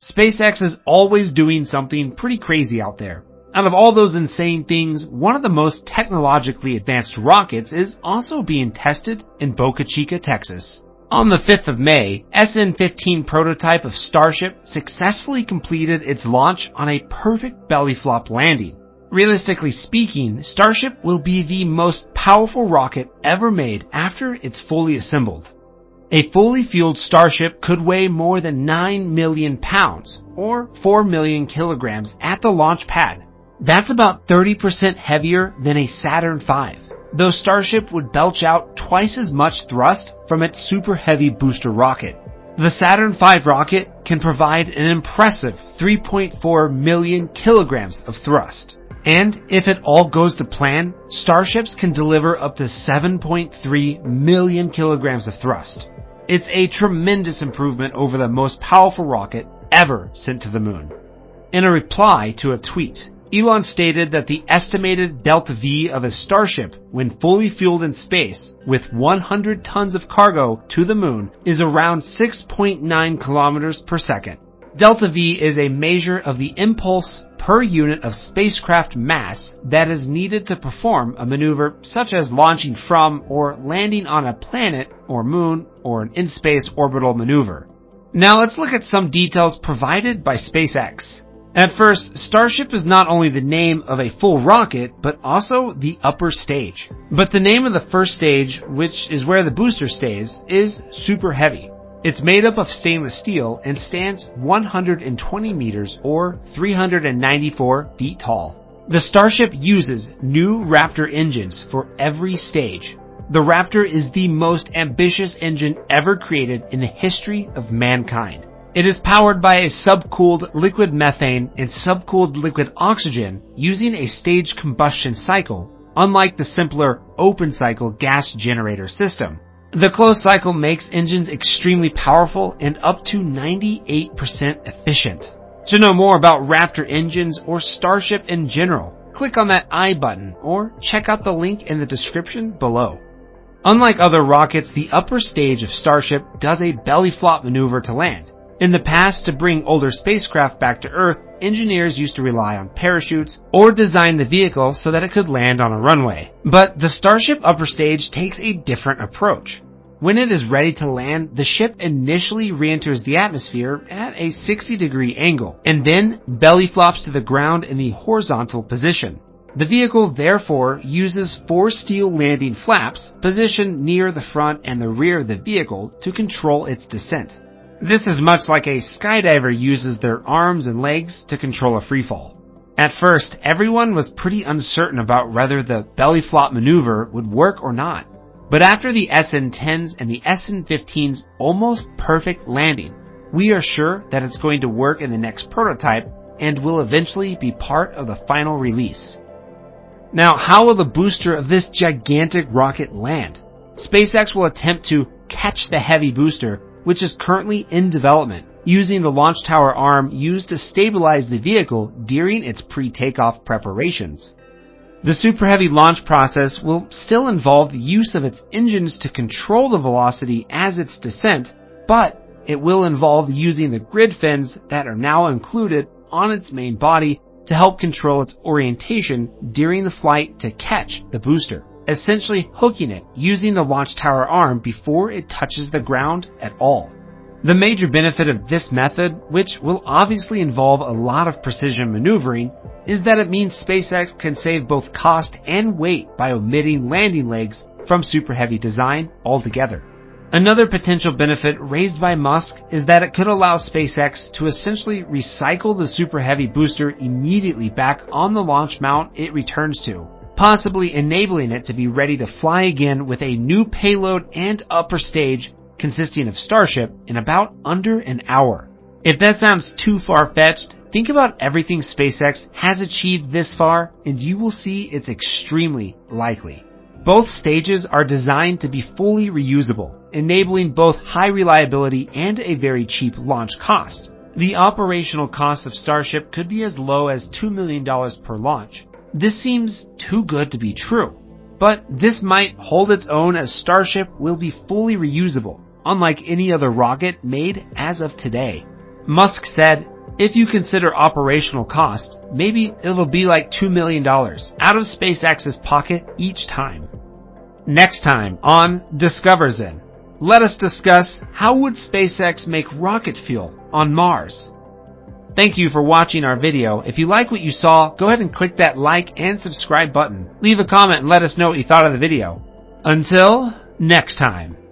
SpaceX is always doing something pretty crazy out there. Out of all those insane things, one of the most technologically advanced rockets is also being tested in Boca Chica, Texas. On the 5th of May, SN-15 prototype of Starship successfully completed its launch on a perfect belly flop landing. Realistically speaking, Starship will be the most powerful rocket ever made after it's fully assembled. A fully fueled Starship could weigh more than 9 million pounds, or 4 million kilograms at the launch pad. That's about 30% heavier than a Saturn V, though Starship would belch out twice as much thrust from its super heavy booster rocket. The Saturn V rocket can provide an impressive 3.4 million kilograms of thrust. And if it all goes to plan, Starships can deliver up to 7.3 million kilograms of thrust. It's a tremendous improvement over the most powerful rocket ever sent to the moon. In a reply to a tweet, Elon stated that the estimated delta V of a Starship when fully fueled in space with 100 tons of cargo to the moon is around 6.9 kilometers per second. Delta V is a measure of the impulse per unit of spacecraft mass that is needed to perform a maneuver such as launching from or landing on a planet or moon or an in-space orbital maneuver. Now let's look at some details provided by SpaceX. At first, Starship is not only the name of a full rocket, but also the upper stage. But the name of the first stage, which is where the booster stays, is Super Heavy. It's made up of stainless steel and stands 120 meters or 394 feet tall. The Starship uses new Raptor engines for every stage. The Raptor is the most ambitious engine ever created in the history of mankind. It is powered by a subcooled liquid methane and subcooled liquid oxygen using a staged combustion cycle, unlike the simpler open cycle gas generator system. The closed cycle makes engines extremely powerful and up to 98% efficient. To know more about Raptor engines or Starship in general, click on that I button or check out the link in the description below. Unlike other rockets, the upper stage of Starship does a belly flop maneuver to land. In the past, to bring older spacecraft back to Earth, engineers used to rely on parachutes or design the vehicle so that it could land on a runway. But the Starship upper stage takes a different approach. When it is ready to land, the ship initially re-enters the atmosphere at a 60-degree angle and then belly flops to the ground in the horizontal position. The vehicle therefore uses 4 steel landing flaps positioned near the front and the rear of the vehicle to control its descent. This is much like a skydiver uses their arms and legs to control a freefall. At first, everyone was pretty uncertain about whether the belly flop maneuver would work or not. But after the SN-10's and the SN-15's almost perfect landing, we are sure that it's going to work in the next prototype and will eventually be part of the final release. Now, how will the booster of this gigantic rocket land? SpaceX will attempt to catch the heavy booster, which is currently in development, using the launch tower arm used to stabilize the vehicle during its pre-takeoff preparations. The Super Heavy launch process will still involve the use of its engines to control the velocity as its descent, but it will involve using the grid fins that are now included on its main body to help control its orientation during the flight to catch the booster, essentially hooking it using the launch tower arm before it touches the ground at all. The major benefit of this method, which will obviously involve a lot of precision maneuvering, is that it means SpaceX can save both cost and weight by omitting landing legs from Super Heavy design altogether. Another potential benefit raised by Musk is that it could allow SpaceX to essentially recycle the Super Heavy booster immediately back on the launch mount it returns to, possibly enabling it to be ready to fly again with a new payload and upper stage consisting of Starship in about under an hour. If that sounds too far-fetched, think about everything SpaceX has achieved this far and you will see it's extremely likely. Both stages are designed to be fully reusable, enabling both high reliability and a very cheap launch cost. The operational cost of Starship could be as low as $2 million per launch. This seems too good to be true, but this might hold its own as Starship will be fully reusable, unlike any other rocket made as of today. Musk said, If you consider operational cost, maybe it'll be like $2 million out of SpaceX's pocket each time. Next time on DiscoverZen, let us discuss how would SpaceX make rocket fuel on Mars. Thank you for watching our video. If you like what you saw, go ahead and click that like and subscribe button. Leave a comment and let us know what you thought of the video. Until next time.